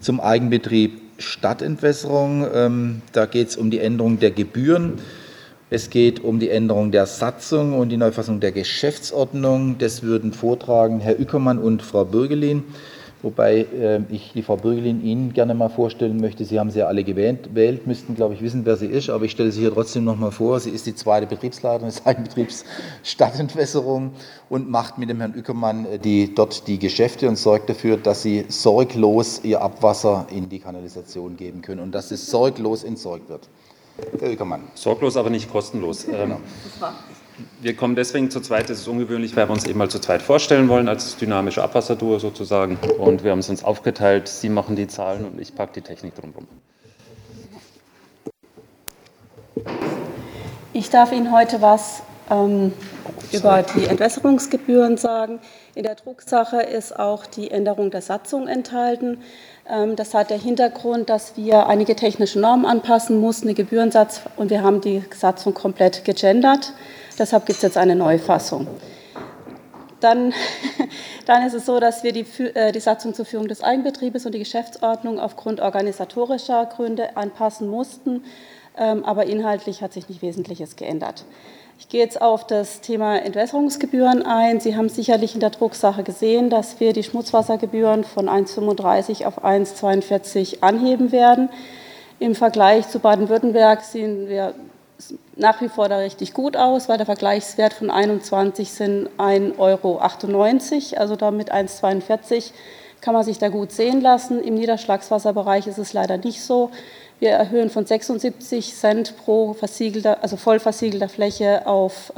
zum Eigenbetrieb Stadtentwässerung. Da geht es um die Änderung der Gebühren. Es geht um die Änderung der Satzung und die Neufassung der Geschäftsordnung. Das würden vortragen Herr Ueckermann und Frau Bürgelin, wobei ich die Frau Bürgelin Ihnen gerne mal vorstellen möchte. Sie haben sie ja alle gewählt, müssten, glaube ich, wissen, wer sie ist, aber ich stelle sie hier trotzdem noch mal vor. Sie ist die zweite Betriebsleiterin des Eigenbetriebs Stadtentwässerung und macht mit dem Herrn Ueckermann dort die Geschäfte und sorgt dafür, dass sie sorglos ihr Abwasser in die Kanalisation geben können und dass es sorglos entsorgt wird. Herr Ueckermann. Sorglos, aber nicht kostenlos. Genau. Wir kommen deswegen zu zweit, das ist ungewöhnlich, weil wir uns eben mal zu zweit vorstellen wollen, als dynamische Abwasserduo sozusagen. Und wir haben es uns aufgeteilt, Sie machen die Zahlen und ich packe die Technik drumherum. Ich darf Ihnen heute was über die Entwässerungsgebühren sagen. In der Drucksache ist auch die Änderung der Satzung enthalten. Das hat den Hintergrund, dass wir einige technische Normen anpassen mussten, den Gebührensatz, und wir haben die Satzung komplett gegendert. Deshalb gibt es jetzt eine Neufassung. Dann ist es so, dass wir die Satzung zur Führung des Eigenbetriebes und die Geschäftsordnung aufgrund organisatorischer Gründe anpassen mussten, aber inhaltlich hat sich nicht Wesentliches geändert. Ich gehe jetzt auf das Thema Entwässerungsgebühren ein. Sie haben sicherlich in der Drucksache gesehen, dass wir die Schmutzwassergebühren von 1,35 auf 1,42 anheben werden. Im Vergleich zu Baden-Württemberg sehen wir nach wie vor da richtig gut aus, weil der Vergleichswert von 21 sind 1,98 €, also damit 1,42 kann man sich da gut sehen lassen. Im Niederschlagswasserbereich ist es leider nicht so. Wir erhöhen von 76 Cent pro versiegelter, also voll versiegelter Fläche auf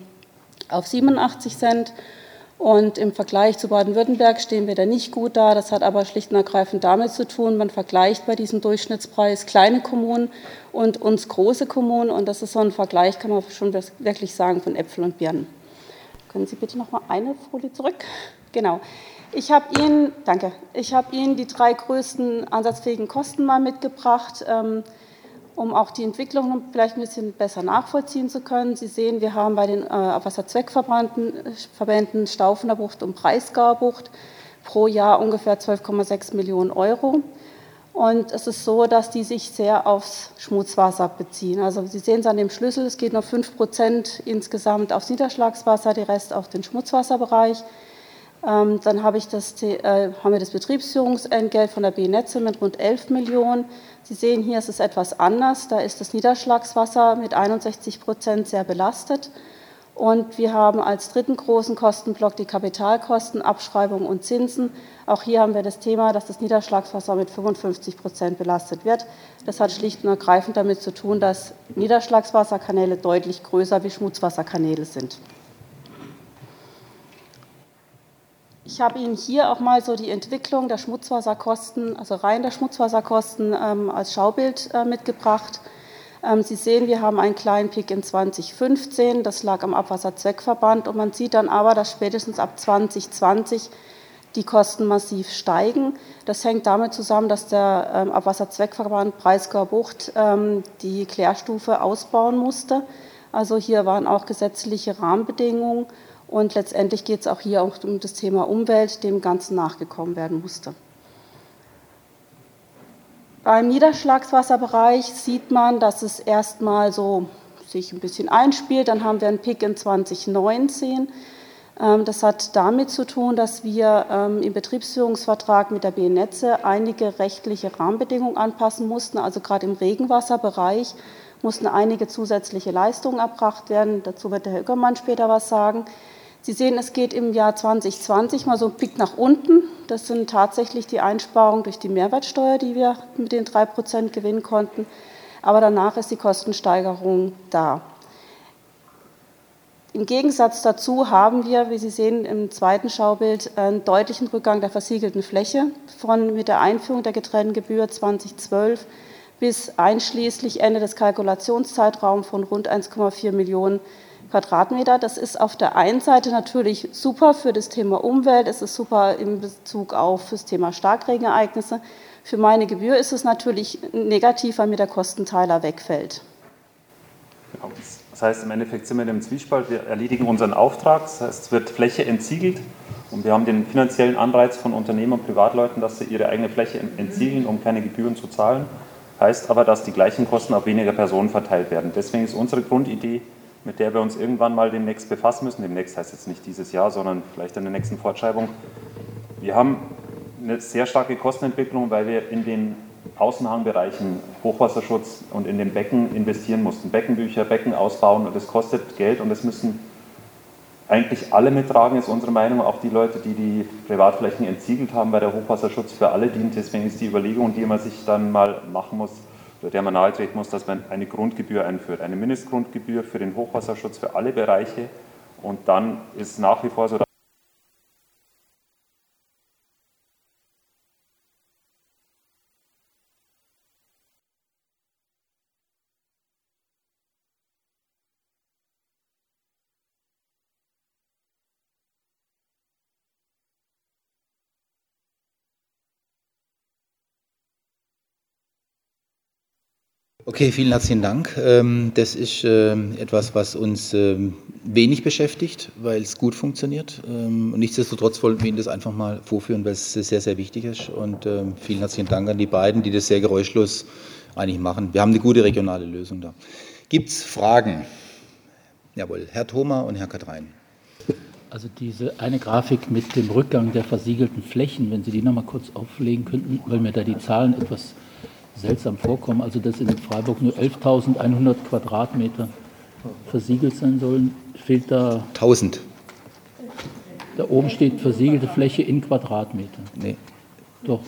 87 Cent. Und im Vergleich zu Baden-Württemberg stehen wir da nicht gut da. Das hat aber schlicht und ergreifend damit zu tun, man vergleicht bei diesem Durchschnittspreis kleine Kommunen und uns große Kommunen. Und das ist so ein Vergleich, kann man schon wirklich sagen, von Äpfeln und Birnen. Können Sie bitte noch mal eine Folie zurück? Genau. Ich habe Ihnen die 3 größten ansatzfähigen Kosten mal mitgebracht, um auch die Entwicklung vielleicht ein bisschen besser nachvollziehen zu können. Sie sehen, wir haben bei den Abwasserzweckverbänden Staufener Bucht und Breisgauer Bucht pro Jahr ungefähr 12,6 Millionen €. Und es ist so, dass die sich sehr aufs Schmutzwasser beziehen. Also Sie sehen es an dem Schlüssel, es geht nur 5% insgesamt aufs Niederschlagswasser, der Rest auf den Schmutzwasserbereich. Dann haben wir das Betriebsführungsentgelt von der B-Netze mit rund 11 Millionen. Sie sehen hier, es ist etwas anders. Da ist das Niederschlagswasser mit 61% sehr belastet. Und wir haben als dritten großen Kostenblock die Kapitalkosten, Abschreibungen und Zinsen. Auch hier haben wir das Thema, dass das Niederschlagswasser mit 55% belastet wird. Das hat schlicht und ergreifend damit zu tun, dass Niederschlagswasserkanäle deutlich größer wie Schmutzwasserkanäle sind. Ich habe Ihnen hier auch mal so die Entwicklung der Schmutzwasserkosten, also rein der Schmutzwasserkosten als Schaubild mitgebracht. Sie sehen, wir haben einen kleinen Peak in 2015, das lag am Abwasserzweckverband, und man sieht dann aber, dass spätestens ab 2020 die Kosten massiv steigen. Das hängt damit zusammen, dass der Abwasserzweckverband Breisgauer Bucht die Klärstufe ausbauen musste. Also hier waren auch gesetzliche Rahmenbedingungen. Und letztendlich geht es auch hier auch um das Thema Umwelt, dem Ganzen nachgekommen werden musste. Beim Niederschlagswasserbereich sieht man, dass es erstmal so sich ein bisschen einspielt. Dann haben wir einen Peak in 2019. Das hat damit zu tun, dass wir im Betriebsführungsvertrag mit der B-Netze einige rechtliche Rahmenbedingungen anpassen mussten. Also gerade im Regenwasserbereich mussten einige zusätzliche Leistungen erbracht werden. Dazu wird der Herr Ueckermann später was sagen. Sie sehen, es geht im Jahr 2020 mal so ein Peak nach unten. Das sind tatsächlich die Einsparungen durch die Mehrwertsteuer, die wir mit den 3% gewinnen konnten. Aber danach ist die Kostensteigerung da. Im Gegensatz dazu haben wir, wie Sie sehen im zweiten Schaubild, einen deutlichen Rückgang der versiegelten Fläche mit der Einführung der Getrenntgebühr 2012 bis einschließlich Ende des Kalkulationszeitraums von rund 1,4 Millionen Quadratmeter. Das ist auf der einen Seite natürlich super für das Thema Umwelt, es ist super in Bezug auf das Thema Starkregenereignisse. Für meine Gebühr ist es natürlich negativ, weil mir der Kostenteiler wegfällt. Das heißt, im Endeffekt sind wir in einem Zwiespalt, wir erledigen unseren Auftrag, das heißt, es wird Fläche entsiegelt und wir haben den finanziellen Anreiz von Unternehmen und Privatleuten, dass sie ihre eigene Fläche entsiegeln, um keine Gebühren zu zahlen. Heißt aber, dass die gleichen Kosten auf weniger Personen verteilt werden. Deswegen ist unsere Grundidee, mit der wir uns irgendwann mal demnächst befassen müssen, demnächst heißt jetzt nicht dieses Jahr, sondern vielleicht in der nächsten Fortschreibung, wir haben eine sehr starke Kostenentwicklung, weil wir in den Außenhangbereichen Hochwasserschutz und in den Becken investieren mussten. Beckenbücher, Becken ausbauen und das kostet Geld und das müssen eigentlich alle mittragen, ist unsere Meinung, auch die Leute, die die Privatflächen entsiegelt haben, weil der Hochwasserschutz für alle dient. Deswegen ist die Überlegung, die man sich dann mal machen muss, oder der man nahetreten muss, dass man eine Grundgebühr einführt, eine Mindestgrundgebühr für den Hochwasserschutz für alle Bereiche und dann ist nach wie vor so, Okay, vielen herzlichen Dank. Das ist etwas, was uns wenig beschäftigt, weil es gut funktioniert. Und nichtsdestotrotz wollten wir Ihnen das einfach mal vorführen, weil es sehr, sehr wichtig ist. Und vielen herzlichen Dank an die beiden, die das sehr geräuschlos eigentlich machen. Wir haben eine gute regionale Lösung da. Gibt es Fragen? Jawohl, Herr Thoma und Herr Katrein. Also diese eine Grafik mit dem Rückgang der versiegelten Flächen, wenn Sie die noch mal kurz auflegen könnten, weil mir da die Zahlen etwas seltsam vorkommen, also dass in Freiburg nur 11.100 Quadratmeter versiegelt sein sollen, fehlt da... 1000. Da oben steht versiegelte Fläche in Quadratmeter. Nee. Doch.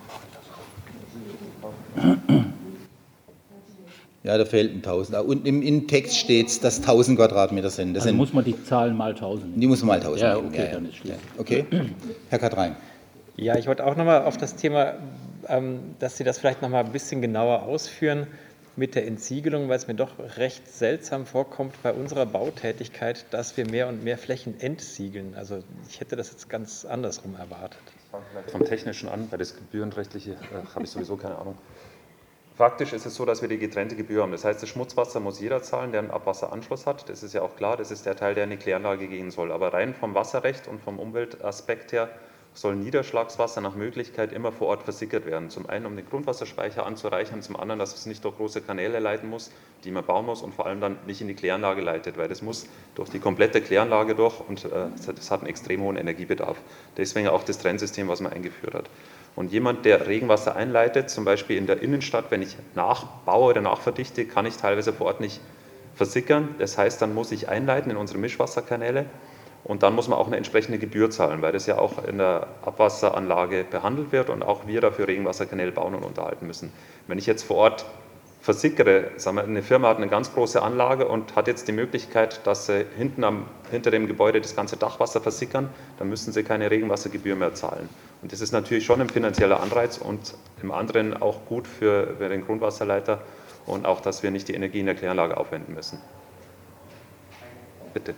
Ja, da fehlten 1000. Und im Text steht es, dass 1000 Quadratmeter sind. Das Also sind, muss man die Zahlen mal 1000 nehmen. die muss man mal 1000 Ja, nehmen. okay, dann ist schlecht. Okay, Herr Katrein. Ja, ich wollte auch nochmal auf das Thema, dass Sie das vielleicht nochmal ein bisschen genauer ausführen mit der Entsiegelung, weil es mir doch recht seltsam vorkommt bei unserer Bautätigkeit, dass wir mehr und mehr Flächen entsiegeln. Also ich hätte das jetzt ganz andersrum erwartet. vom Technischen an, weil das Gebührenrechtliche habe ich sowieso keine Ahnung. Faktisch ist es so, dass wir die getrennte Gebühr haben. Das heißt, das Schmutzwasser muss jeder zahlen, der einen Abwasseranschluss hat. Das ist ja auch klar, das ist der Teil, der in die Kläranlage gehen soll. Aber rein vom Wasserrecht und vom Umweltaspekt her soll Niederschlagswasser nach Möglichkeit immer vor Ort versickert werden. Zum einen, um den Grundwasserspeicher anzureichern, zum anderen, dass es nicht durch große Kanäle leiten muss, die man bauen muss und vor allem dann nicht in die Kläranlage leitet, weil das muss durch die komplette Kläranlage durch und das hat einen extrem hohen Energiebedarf. Deswegen auch das Trennsystem, was man eingeführt hat. Und jemand, der Regenwasser einleitet, zum Beispiel in der Innenstadt, wenn ich nachbaue oder nachverdichte, kann ich teilweise vor Ort nicht versickern. Das heißt, dann muss ich einleiten in unsere Mischwasserkanäle. Und dann muss man auch eine entsprechende Gebühr zahlen, weil das ja auch in der Abwasseranlage behandelt wird und auch wir dafür Regenwasserkanäle bauen und unterhalten müssen. Wenn ich jetzt vor Ort versickere, sagen wir, eine Firma hat eine ganz große Anlage und hat jetzt die Möglichkeit, dass sie hinter dem Gebäude das ganze Dachwasser versickern, dann müssen sie keine Regenwassergebühr mehr zahlen. Und das ist natürlich schon ein finanzieller Anreiz und im anderen auch gut für den Grundwasserleiter und auch, dass wir nicht die Energie in der Kläranlage aufwenden müssen. Bitte.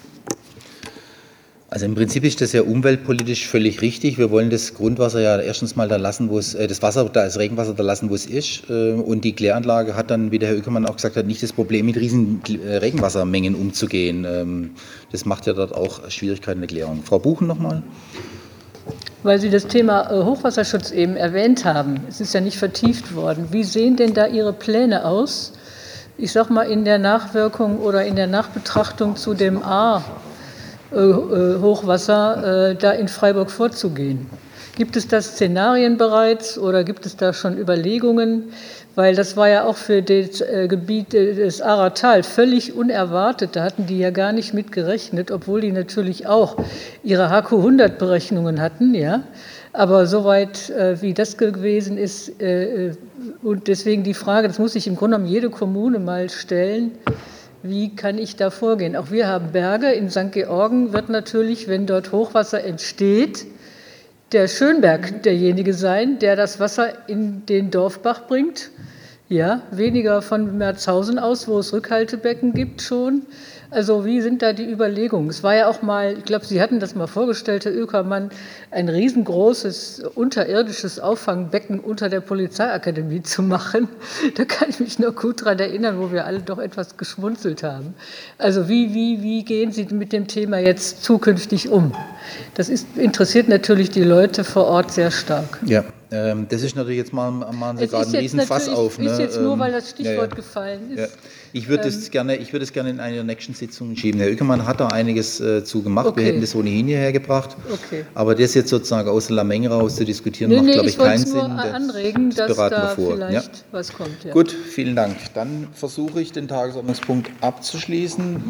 Also im Prinzip ist das ja umweltpolitisch völlig richtig. Wir wollen das Grundwasser ja erstens mal da lassen, wo es, das Wasser, das Regenwasser da lassen, wo es ist. Und die Kläranlage hat dann, wie der Herr Ueckermann auch gesagt hat, nicht das Problem, mit riesen Regenwassermengen umzugehen. Das macht ja dort auch Schwierigkeiten in der Klärung. Frau Buchen nochmal. Weil Sie das Thema Hochwasserschutz eben erwähnt haben. Es ist ja nicht vertieft worden. Wie sehen denn da Ihre Pläne aus? Ich sage mal in der Nachwirkung oder in der Nachbetrachtung zu dem Hochwasser da in Freiburg vorzugehen. Gibt es da Szenarien bereits oder gibt es da schon Überlegungen? Weil das war ja auch für das Gebiet des Ahrtal völlig unerwartet. Da hatten die ja gar nicht mit gerechnet, obwohl die natürlich auch ihre HQ100-Berechnungen hatten. Ja? Aber soweit wie das gewesen ist, und deswegen die Frage, das muss sich im Grunde genommen jede Kommune mal stellen, wie kann ich da vorgehen? Auch wir haben Berge. In St. Georgen wird natürlich, wenn dort Hochwasser entsteht, der Schönberg derjenige sein, der das Wasser in den Dorfbach bringt. Ja, weniger von Merzhausen aus, wo es Rückhaltebecken gibt schon. Also wie sind da die Überlegungen? Es war ja auch mal, ich glaube, Sie hatten das mal vorgestellt, Herr Oekermann, ein riesengroßes unterirdisches Auffangbecken unter der Polizeiakademie zu machen. Da kann ich mich noch gut daran erinnern, wo wir alle doch etwas geschmunzelt haben. Also wie gehen Sie mit dem Thema jetzt zukünftig um? Das interessiert natürlich die Leute vor Ort sehr stark. Ja, das ist natürlich jetzt machen Sie gerade einen Riesenfass auf. Es ist jetzt nur, weil das Stichwort ja. gefallen ist. Ja. Ich würde es gerne in eine der nächsten Sitzungen schieben. Herr Oekermann hat da einiges zu gemacht. Okay. Wir hätten das ohnehin hierher gebracht. Okay. Aber das jetzt sozusagen aus der Menge raus zu diskutieren, macht, glaube ich, keinen Sinn. Ich wollte nur anregen, dass beraten wir da vor. vielleicht was kommt. Ja. Gut, vielen Dank. Dann versuche ich, den Tagesordnungspunkt abzuschließen.